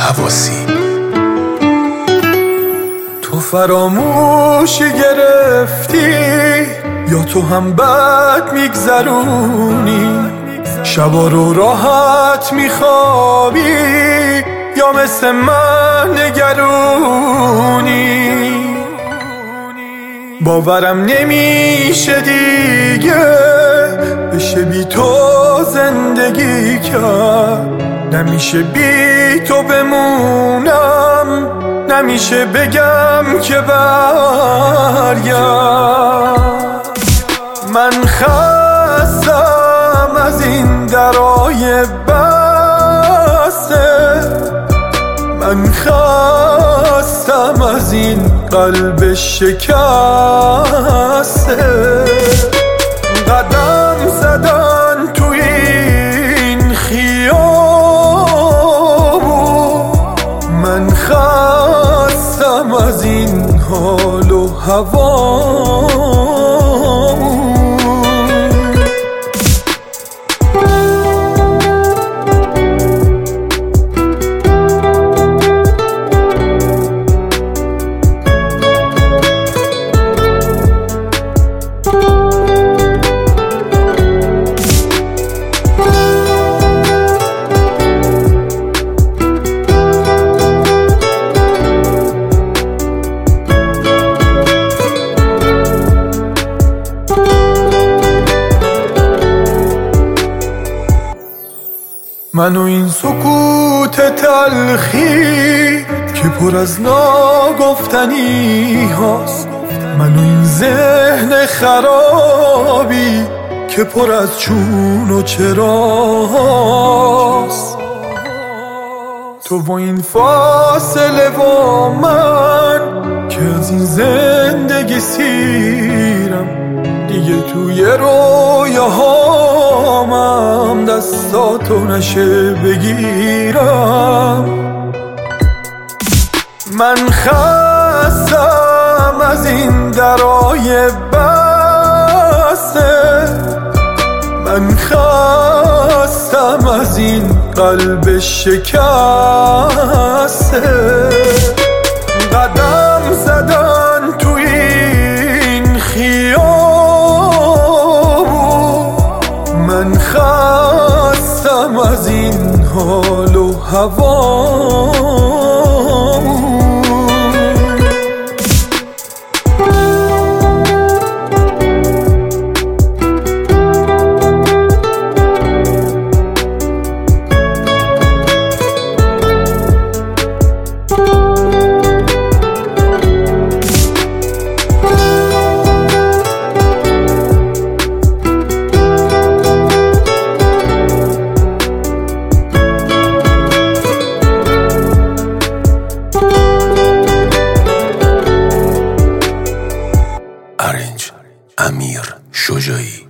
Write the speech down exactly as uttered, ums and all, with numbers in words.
حواسی. تو فراموشی گرفتی یا تو هم بد میگذرونی؟ شبا رو راحت میخوابی یا مثل من نگرونی؟ باورم نمیشه دیگه بشه بی تو زندگی کرد، نمیشه بی تو بمونم، نمیشه بگم که برگرد. من خستم از این درای بسته، من خستم از این قلب شکسته. قدم زدن تو این خیابون، من خستم از این حال و هوا. من و این سکوت تلخی که پر از ناگفتنی هاست، من و این ذهن خرابی که پر از چون و چراست. تو با این فاصله و من که از این زندگی سیرم، دیگه توی رویاهامم دستاتو نشه بگیرم. من خستم از این درای بسته، من خستم از این قلب شکسته. قدم زدن تو این خیابون، من خستم از این حال و هوا. امیر شجاعی.